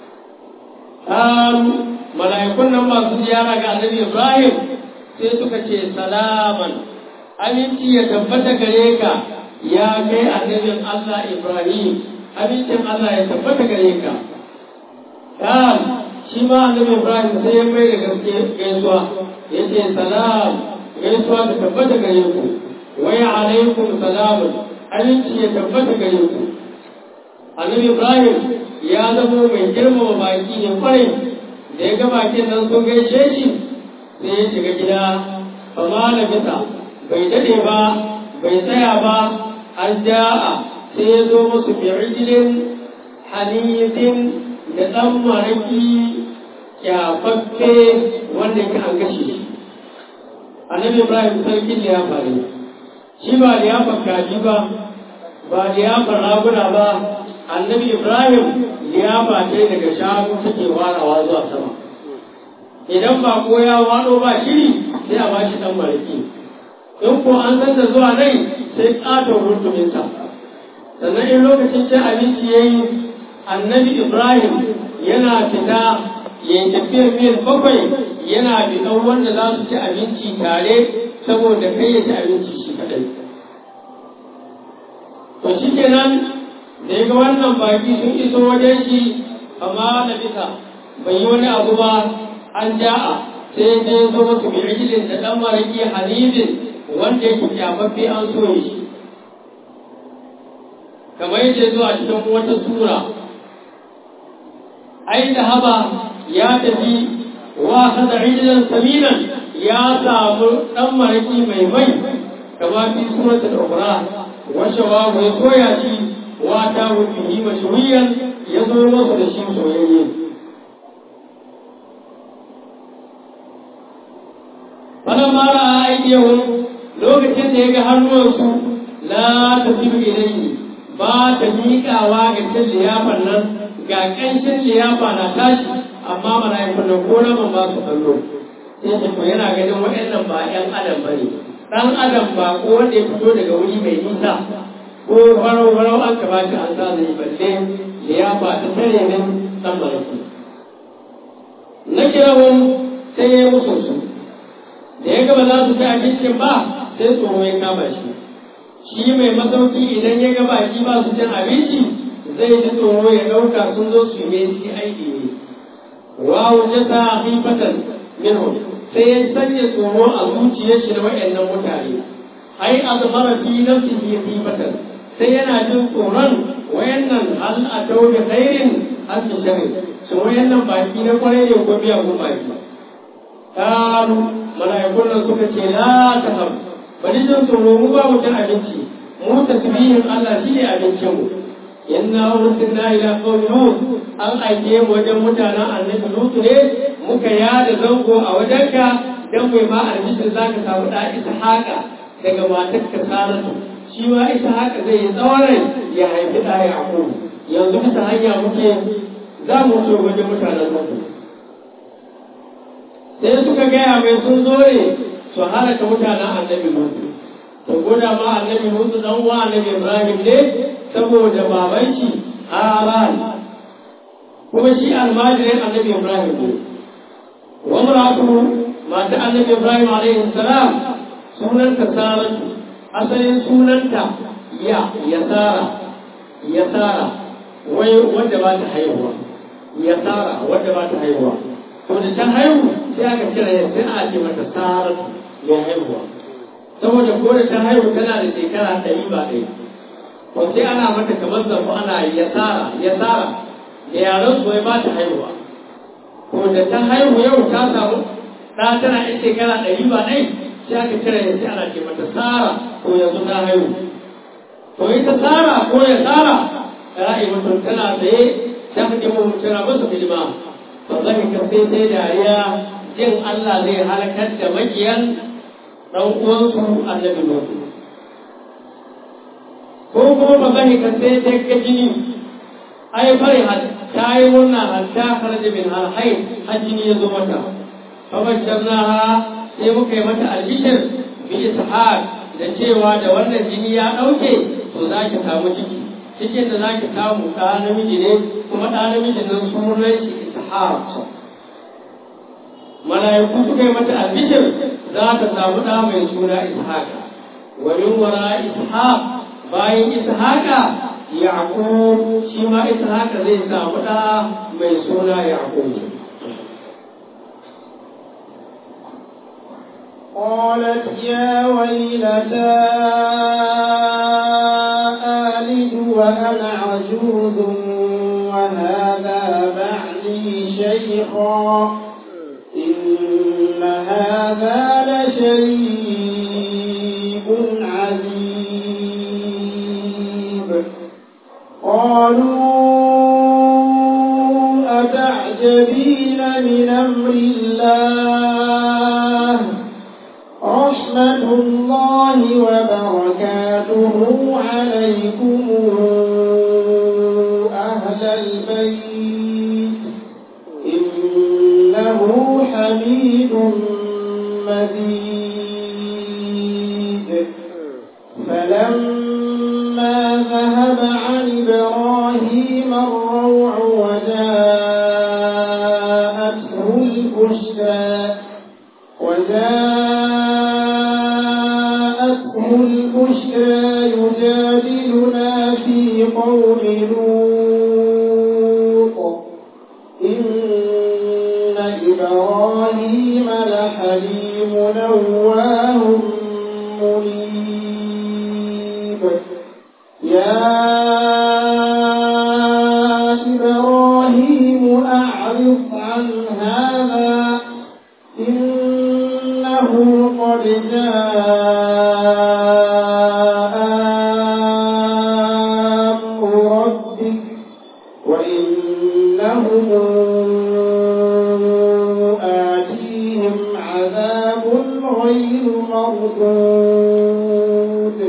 um malaikun nan masu ziyara ga annabi ibrahim sai suka ce salaman aminci ya tabbata gare ka ya kai annabin Allah ibrahim amincin Allah ya tabbata gare ka um shi ma annabi ibrahim sai ya mai da gaske gaisuwa yace salam gaisuwa ta tabbata gare ku wa alaikum salamun aminci ya tabbata gare ku annabi ibrahim ya zama mai girmama baki ne kwarai da ya ga bakin nan sun gaishe shi sai ya shiga gida fama na bisa bai dade ba bai tsaya ba an ja'a sai ya zo musu bi'ijilin hanifin da ɗan maraki kyafaffe wanda yake an kashe shi annabi ibrahim sarkin liyafa ne shi ba liyafar kaji ba ba liyafar raguna ba annabi ibrahim liyafa ce daga shanu take warawa zuwa sama idan ba ko ya wado ba shiri sai a ba shi dan mariki in ko an san da zuwa nai sai katon runtuminsa sannan in lokacin cin abinci yayi annabi ibrahim yana fita yayin tafiyar mil bakwai yana bidan wanda za su ci abinci tare saboda kai ya ci abinci shi kadai to shi kenan da ya ga wannan baki sun iso wajen shi amma na bisa bai yi wani abu ba an ja'a sai ya zo musu bi ijilin da dan maraki halibin wanda yake kyamaffe an soye shi kamar yadda zuwa cikin wata sura ai da haba ya tafi wa hada ijilan saminan ya samu dan maraki mai mai kamar fi suratul ukhra wa shawahu ya soya shi wa ta wuce mashwiyan ya zo musu da shi soyayye falamma ra'a aydiyahum lokacin da ya ga hannuwansu la tasibu ilayhi ba ta miƙawa ga cin liyafan nan ga ƙanshin liyafa na tashi amma mala'ikun nan ko naman ba su kallo sai ce to yana ganin waɗannan ba ƴan adam bane ɗan adam ba ko wanda ya fito daga wuri mai nisa ko farau farau an ka ba shi an sa zai balle liyafa ta tare min ɗan malaki na kirahun sai ya yi musu su da ya gaba za su ci abincin ba sai tsoro ya kama shi shi mai masauki idan ya gaba shi ba su cin abinci zai ji tsoro ya ɗauka sun zo su yi shi aiki ne wawu jasa hifatan minhu sai ya sanya tsoro a zuciyar shi da waɗannan mutane ai azmara fi nafsihi hifatan sai yana jin tsoron wayannan hal atau bi khairin hal bi sharri so wayannan baki na kwarai ne ko biya ko baki kalu malaikun nan suka ce la tahab bari jin tsoro mu ba mu cin abinci mu tasbihin Allah shi ne abincin mu inna ursilna ila qawmi lut an aike mu wajen mutanen annabi lut ne muka yada zango a wajenka dan mai ma albishir zaka samu da ishaqa daga matarka saratu shi ma ishaqa zai yi tsawon ya haifi da yaqub yanzu bisa hanya muke za mu so wajen mutanen lut sai suka gaya mai sun zo ne su halaka mutanen annabi lut to goda ma annabi lut dan uwa annabi ibrahim ne saboda baban shi Haran kuma shi almajirin annabi Ibrahim ne wa maratu mata annabi Ibrahim alaihi salam sunanta Saratu asalin sunanta ya Yasara Yasara wai wanda ba ta haihuwa Yasara wanda ba ta haihuwa to da ta haihu sai aka kira ya sai a ce mata Saratu mai haihuwa saboda ko da ta haihu tana da shekara ɗari ba ɗaya to sai ana mata kamar zambo ana yasara yasara da yaran su ba ta haihuwa to da ta haihu yau ta samu ɗa tana yin shekara ɗari ba ɗai sai aka cire ya sai ana ce mata Sara to yanzu ta haihu to ita Sara ko ya Sara ra'ayi mutum tana tsaye ta fi kima mutum na basu hidima ba zai ka sai sai dariya jin Allah zai halakar da makiyan ɗan uwansu annabi Nuhu ko kuma ba zai ka sai ta ga jini ai bari ta yi murna hatta kharaja min al-hayy hajjini ya zo mata fa basharnaha sai muka yi mata albishir bi ishaq da cewa da wannan jini ya dauke to za ki samu ciki cikin da za ki samu ɗa namiji ne kuma ɗa namiji nan sunan shi ishaq mala'iku suka yi mata albishir za ta samu ɗa mai suna ishaq wa min wara ishaq bayan ishaqa yaqub shi ma ishaqa zai samu ɗa mai suna yaqub. قالت يا ويلتى آلد وأنا عجوز وهذا بعلي شيخا إن هذا لشيء عجيب قالوا أتعجبين من أمر الله رحمة الله وبركاته عليكم أهل البيت إنه حميد مجيد فلما ذهب عن إبراهيم الروع وجاءته البشرى وجاءته البشرى يجادلنا في قوم لوط إن إبراهيم لحليم أواه منيب يا إبراهيم أعرض عن هذا إنه قد جاء أمر ربك وإنهم آتيهم عذاب غير مردود.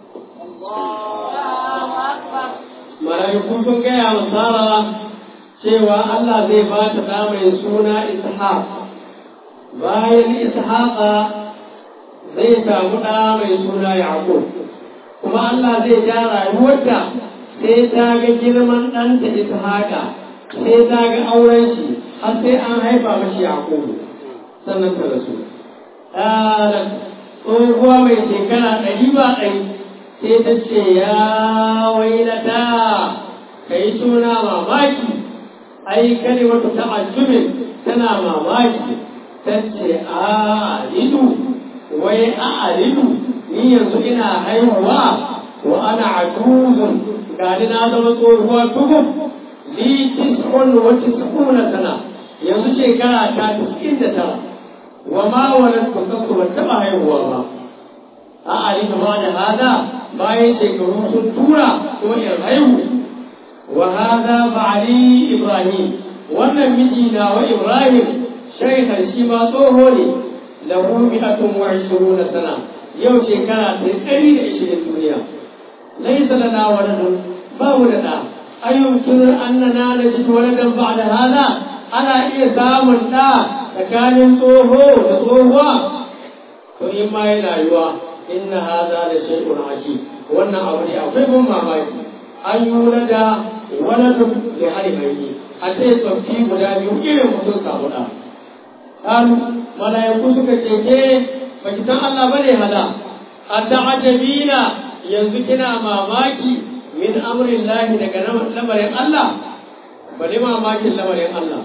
mala'iku sun gaya wa Sara cewa Allah zai ba ta ɗa mai suna Ishaq bayan Ishaqa zai samu ɗa mai suna Yaqub kuma Allah zai ja rayuwarta sai ta ga girman ɗanta Ishaqa sai ta ga auren shi har sai an haifa mashi Yaqub sannan ta rasu. Ɗanar tsohuwa mai shekara ɗari ba ɗari sai ta ce ya wailata ka yi suna mamaki ai kalimatu ta'ajjubin tana mamaki ta ce a alidu wai a alidu ni yanzu ina haihuwa wa ana ajuzun gani na zama tsohuwa tukub li tis'un wa tis'una sana yanzu shekara ta tis'in da tara wa ma waladtu kasu ban taɓa haihuwa ba a alidu ma da hada bayan shekaru sun tura ko in haihu wa hada ba'ali ibrahim wannan miji na wa ibrahim shaykhan shi ma tsoho ne lahu mi'atun wa ishiruna sana yau shekara ta ɗari da ishirin duniya laysa lana waladun babu da ɗa ayyukin annana najidu waladan ba'da hada ana iya samun ɗa tsakanin tsoho da tsohuwa to in ma yana yiwa inna hada la shay'un ajib wannan abu ne akwai ban mamaki an yi da waladun da harihayi a ce tsoffi guda biyu irin mutum samu ɗa ƙalu mala'iku suka ce ke ba ki san Allah bane hada a ta'ajabina yanzu kina mamaki min amrin lahi daga lamarin Allah bale mamakin lamarin Allah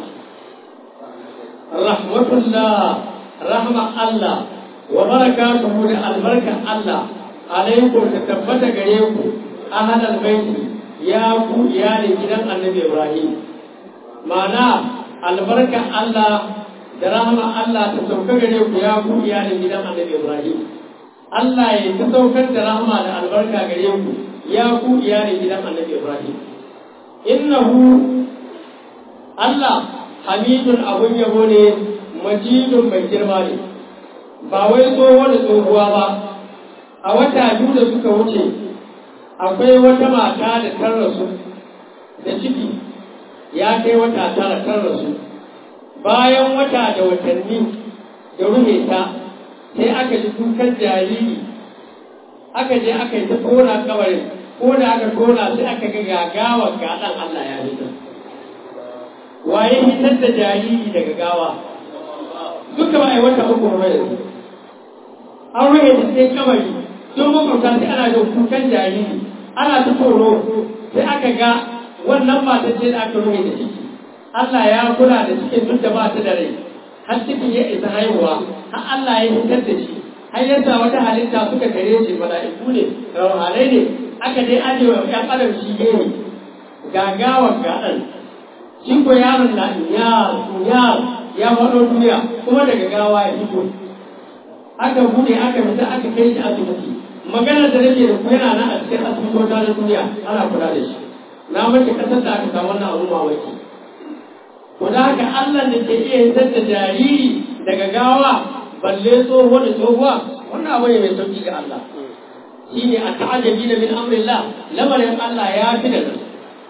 rahmatullah rahma Allah wa barakatuhu da albarkan Allah alaikum ta tabbata gare ku ahlal baiti ya ku iyalin gidan annabi Ibrahim ma'ana albarka Allah da rahama Allah ta sauka gare ku ya ku iyalin gidan annabi Ibrahim Allah ya ta saukar da rahama da albarka gare ku ya ku iyalin gidan annabi Ibrahim innahu Allah hamidun abun yabo ne majidun mai girma ne ba wai tsoho da tsohuwa ba a wata biyu da suka wuce akwai wata mata da tar rasu da ciki ya kai wata tara tar rasu bayan wata da watanni da ruhe ta sai aka ji kukan jariri aka je aka yi ta kona kabarin ko da aka kona sai aka ga gagawa ga dan Allah ya hita waye hitar da jariri daga gawa duka ba ai wata uku ba yanzu an ruhe da sai kabari don makwabta sai ana jin kukan jariri ana ta tsoro sai aka ga wannan mata ce da aka ruhe da ciki Allah ya kula da cikin duk da ba ta da rai har cikin ya isa haihuwa har Allah ya hitar da shi har yasa wata halitta suka kare shi mala'iku ne rauhanai ne aka dai aje wa ƴan adam shi gani gagawar gaɗan shi ko yaron na ya ya ya faɗo duniya kuma daga gawa ya fito aka bude aka fita aka kai shi asibiti maganar da nake da ku yana nan a cikin asibitota na duniya ana kula da shi na mace kasar da aka samu wannan abu mamaki to da haka Allah da ke iya hitar da jariri daga gawa balle tsoho da tsohuwa wannan abu ne mai sauki ga Allah shine a ta'ajabi da min amrillah lamarin Allah ya fi da nan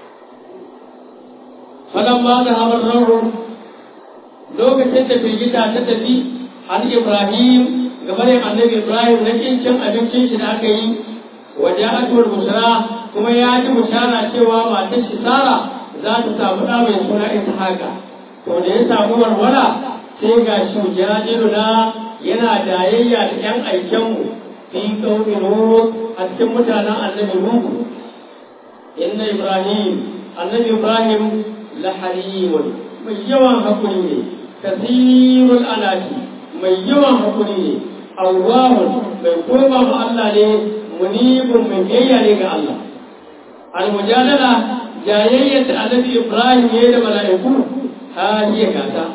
falamma zahaba ar-ruh lokacin da firgita ta tafi an Ibrahim gaban annabi Ibrahim na cin abincin shi da aka yi waja'atul bushra kuma ya ji bushara cewa matar shi Sara za ta samu da mai suna Ishaqa to da ya samu warwara sai ga shi jajiruna yana dayayya da ƴan aiken mu fi qaumin Lut a cikin mutanen annabi Lut inna Ibrahim annabi Ibrahim la halimun mai yawan hakuri ne kasirul anati mai yawan hakuri ne awwahun mai koma ma Allah ne munibun mai biyayya ne ga Allah al-mujadala jayayyar da annabi Ibrahim ya da mala'iku ha hiya gata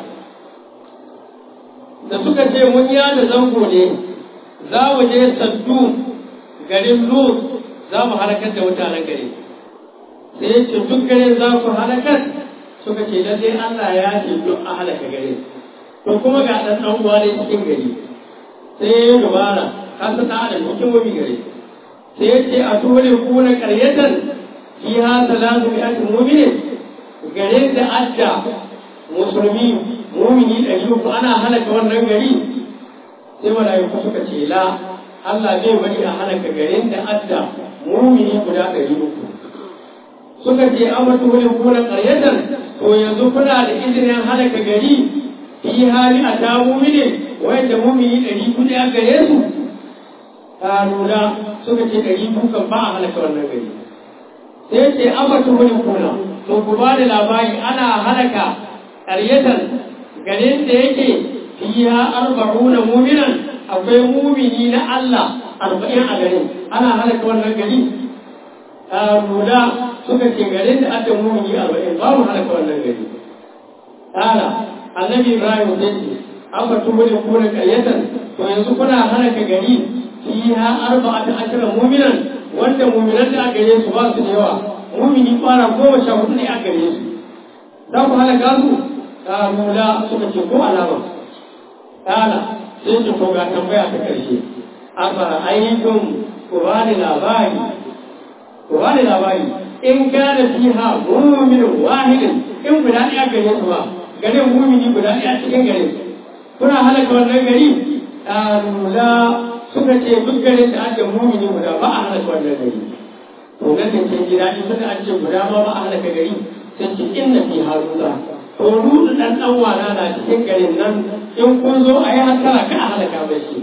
da suka ce mun ya da zango ne za mu je saddu garin Lut za mu halakar da mutanen gari sai ce duk garin za ku halakar suka ce lalle Allah ya ce duk a halaka gari to kuma ga dan dan uwa ne cikin gari sai ya dubara kasa ta da cikin wani gari sai ya ce a tole kuna qaryatan fiha salatu mi'atin mu'minin garin da adda musulmi mu'mini ɗari uku ana halaka wannan gari sai malaiku suka ce la Allah zai bari a halaka garin da adda mu'mini guda ɗari uku suka ce amma tole kuna qaryatan to yanzu kuna da izinin halaka gari fi hali a ta mu'mini wanda mu'mini ɗari kuɗi a gare su ta nuna suka ce ɗari kukan ba a halaka wannan gari sai ce amatu wani kuna to ku ba da labari ana halaka ƙaryatan garin da yake fiha arba'una mu'minan akwai mu'mini na Allah arba'in a garin ana halaka wannan gari ta nuna suka ce garin da aka mu'mini arba'in ba mu halaka wannan gari ƙara annabi Ibrahim zai ce amatu wani kuna ƙaryatan to yanzu kuna halaka gari fiha arba'ata ashara mu'minan wanda mu'minan da aka gare su ba su da yawa mu'mini fara goma sha hudu ne aka gare su za ku halaka su ta mula suka ce ko alama kala sai su to ga tambaya ta karshe afara ayyukum ku ba da labari ku ba da labari in gane fiha mu'minun wahidin in guda ɗaya gare su ba garin mu'mini guda ɗaya cikin gare kuna halaka wannan gari ta mula suka ce duk garin da ake mumini guda ba a halaka wannan gari to ganin ce ji daɗi suka an ce guda ma ba a halaka gari sai ce inna fi haruna to rudu dan dan wana na cikin garin nan in kun zo a yi hankala ka a halaka mai shi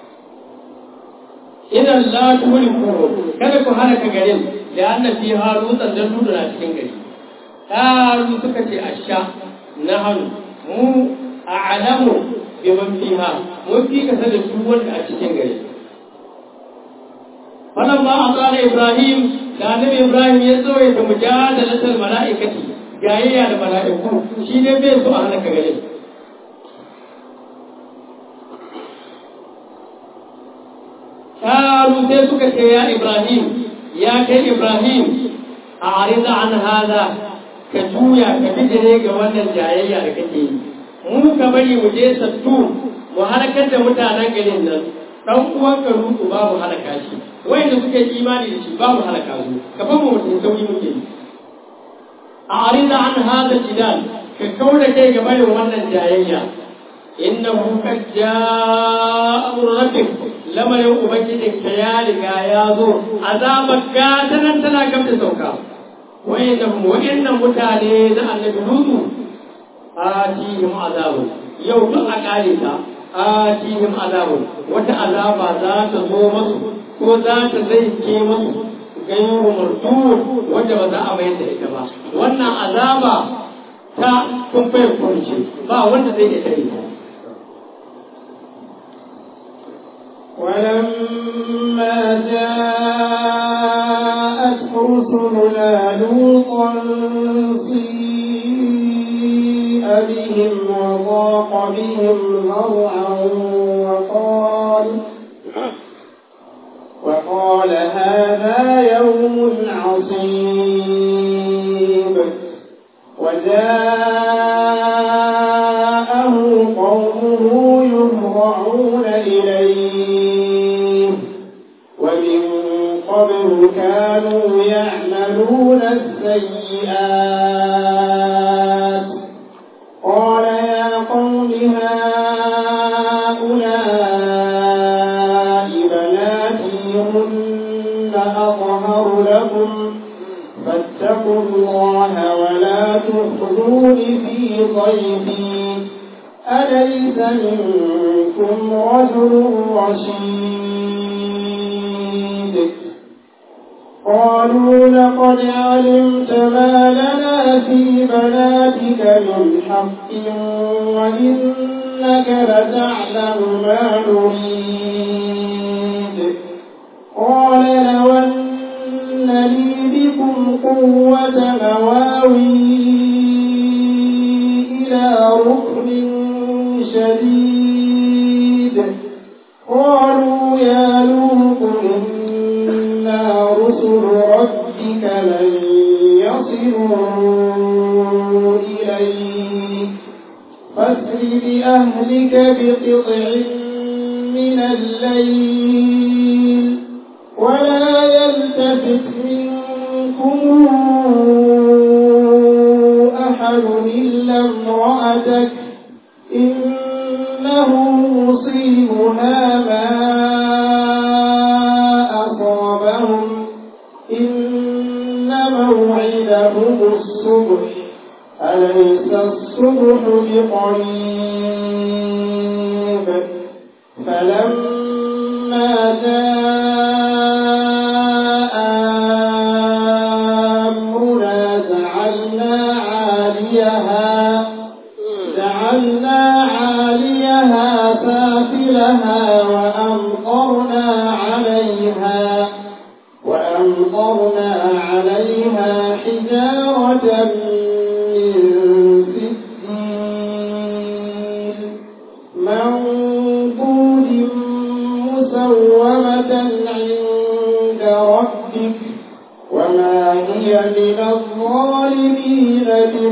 idan la tuliku kada ku halaka garin da anna fi haruna dan rudu na cikin gari taru suka ce asha nahnu mu a'lamu biman fiha mun fi kasa da su wanda a cikin gari wannan ba a tsara Ibrahim da annabi Ibrahim ya zo ya mujadalatul mala'ikati jayayya da mala'iku shi ne bai so a halaka gare qalu sai suka ce ya Ibrahim ya kai Ibrahim a arida an hada ka juya ka bijire ga wannan jayayya da kake yi mu ka bari mu je sattu mu halakar da mutanen garin nan dan uwan ka ruku babu halaka shi wanda suke imani da shi babu halaka su ka fa mu mutum sauki muke a arida an hada jidal ka kauda kai ga barin wannan jayayya innahu qad jaa amru rabbik lamarin ubangijin ka ya riga ya zo azabar gatanan tana gab da sauka wayannan wayannan mutane na annabi lutu atihim azabu yau duk a kare ta atihim azabu wata azaba za ta zo musu ko za ta zai ke musu gairu murtud wanda ba za a bayar da ita ba wannan azaba ta kun bai kunce ba wanda zai iya tare ta ولما جاءت رسلنا لوطا سيء بهم وضاق بهم ذرعا وقال وقال هذا يوم عصيب وجاءه قومه يهرعون إليه ومن قبل كانوا يعملون السيئات قال يا قوم هؤلاء بناتي هن أطهر لكم فاتقوا الله ولا تخزون في ضيفي أليس منكم رجل رشيد قالوا لقد علمت ما لنا في بناتك من حق وإنك لتعلم ما نريد قال لو أن لي بكم قوة نواوي إلى ركن شديد قالوا يا لوط إنا رسل ربك لن يصلوا إليك فاسر بأهلك بقطع من الليل ولا يلتفت منكم أحد إلا امرأتك إنه مصيبها ما أصابهم إن موعدهم الصبح أليس الصبح بقريب فلما جاء أمرنا جعلنا عاليها جعلنا عاليها سافلها وأمطرنا عليها وأمطرنا عليها حجارة من سجيل منضود مسومة عند ربك وما هي من الظالمين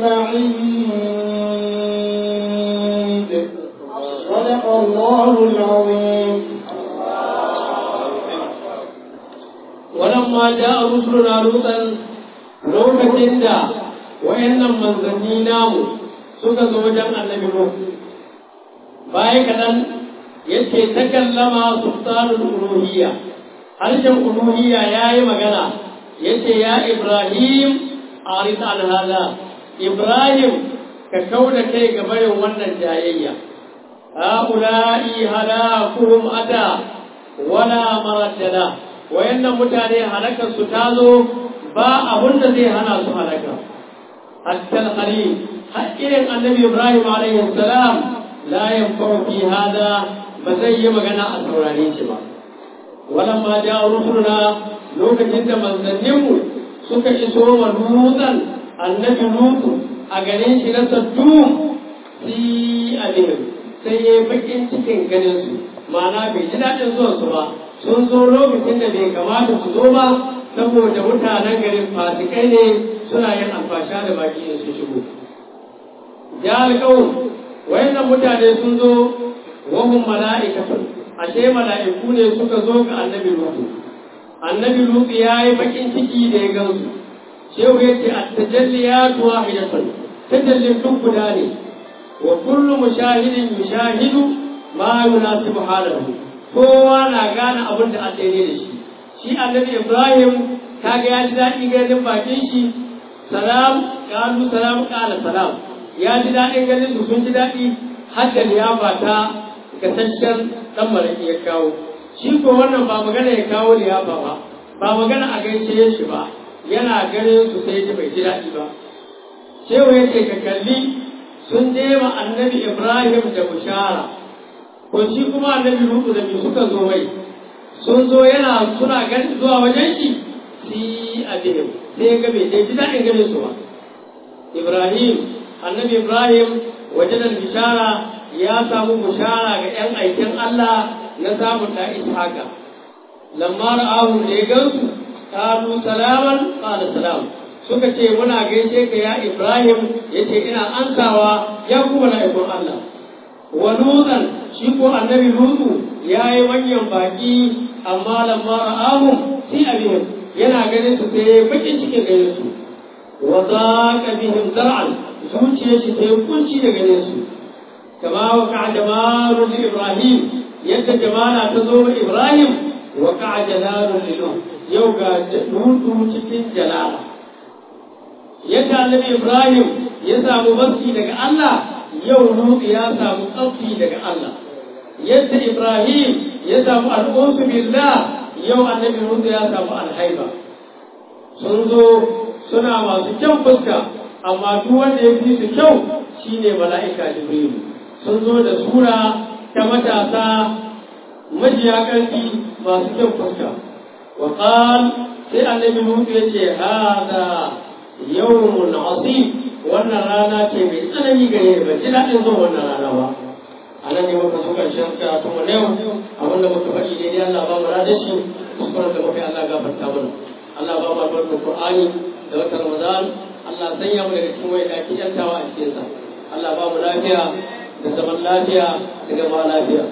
ببعيد صدق الله العظيم ولما جاء رسلنا لوطا lokacin da wayannan manzanni namu suka zo wajen annabi Nuh baya kadan yace takallama sultanul uluhiyya harshen uluhiyya yayi magana yace ya Ibrahim arid an hada Ibrahim ka kauda kai ga barin wannan jayayya haula'i halakuhum ata wala maraddala wayannan mutane halakar su tazo ba abun da zai hana su halaka hatta al-khalil hakkin annabi Ibrahim alayhi salam la yanfa'u fi hada ba zai yi magana a saurare shi ba walamma ja'a rusuluna lokacin da manzanninmu suka iso wa lutan annabi lutu a garin shi na saddum si abin sai ya yi bakin cikin ganin su ma'ana bai ji daɗin zuwan su ba sun zo lokacin da bai kamata su zo ba saboda mutanen garin fasikai ne suna yin alfasha da baki in su shigo jihar kawun wayannan mutane sun zo wahun mala'ikatun ashe mala'iku ne suka zo ga annabi lutu annabi lutu ya yi bakin ciki da ya gansu shehu ya ce a tajalliyatu wahidatun tajallin duk guda ne wa kullu mushahidin yushahidu ma yunasibu halahu kowa na gane abin da Allah ya da shi shi annabi Ibrahim kaga ya ji daɗi ganin bakin shi salam qalu salam qala salam ya ji daɗin ganin su sun ji daɗi har da liyafa ta gasasshen dan maraki ya kawo shi ko wannan ba magana ya kawo liyafa ba ba magana a gaishe shi ba yana ganin su sai ji bai ji daɗi ba shehu ya ce ka kalli sun je ma annabi Ibrahim da bushara ko shi kuma annabi Lutu da bi suka zo mai sun zo yana suna ganin zuwa wajen shi si abin sai ga bai ji daɗin ganin su ba Ibrahim annabi Ibrahim wajen bishara ya samu bushara ga ‘yan aikin Allah na samun da Ishaqa lamma ra'ahu da ya gansu qalu salaman qala salam suka ce muna gaishe ka ya Ibrahim yace ina ansawa ya ku mala'ikun Allah wa lutan shi ko annabi lutu yayi manyan baki amma lamma ra'ahum si abihim yana ganin su sai bakin cikin ganin su wa zaqa bihim zar'an zuciyar shi sai kunci da ganin su kama waka jamalu li Ibrahim yadda jamala ta zo wa Ibrahim waka jalalu li Lut yau ga lutu cikin jalala yadda annabi Ibrahim ya samu basi daga Allah yau Lut ya samu tsaffi daga Allah yadda Ibrahim ya samu al'usu billah yau annabi Lut ya samu alhaiba sun zo suna masu kyan fuska amma duk wanda ya fi su kyau shine mala'ika Jibril sun zo da sura ta matasa majiya ƙarfi masu kyan fuska wa qal sai annabi Lut ya ce hada yawmun asib wannan rana ce mai tsanani gare ni ban ji daɗin zuwa wannan rana ba a nan ne muka so ƙarshen karatun mu yau abinda muka faɗi daidai Allah ba mu radar shi kuskuren da muka yi Allah gafarta mana Allah ba mu albarkar Qur'ani da wata Ramadan Allah sanya mu daga cikin wayar da ake yantawa a cikin sa Allah ba mu lafiya da zaman lafiya da gama lafiya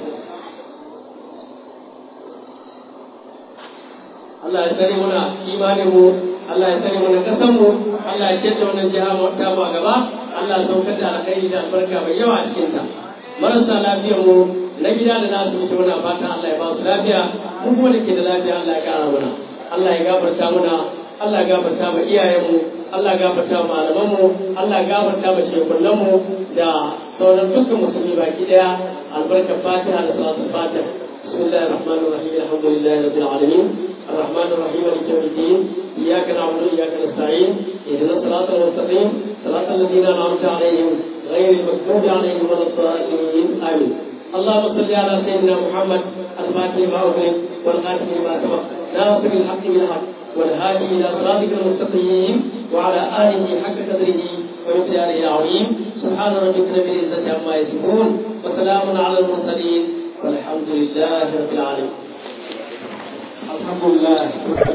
Allah ya tsare mana imanin mu Allah ya tsare mana kasan mu Allah ya kenta wannan jiha mu ta mu gaba Allah ya saukar da alkhairi da albarka mai yawa a cikin ta marasa lafiyar mu na gida da nasu mutu muna fata Allah ya ba su lafiya mu kuma da ke da lafiya Allah ya kara mana Allah ya gafarta mana Allah ya gafarta ma iyayen mu Allah ya gafarta ma malaman mu Allah ya gafarta ma shekunan mu da sauran dukkan musulmi baki daya albarkar Fatiha da salatul Fatiha bismillahir rahmanir rahim alhamdulillahi rabbil alamin الرحمن الرحيم مالك يوم الدين إياك نعبد وإياك نستعين اهدنا الصراط المستقيم صراط الذين أنعمت عليهم غير المغضوب عليهم ولا الضالين آمين اللهم صل على سيدنا محمد الفاتح لما أغلق والخاتم لما سبق ناصر الحق بالحق والهادي إلى صراطك المستقيم وعلى آله حق قدره ومقداره العظيم سبحان ربك رب العزة عما يصفون وسلام على المرسلين والحمد لله رب العالمين. الحمد لله.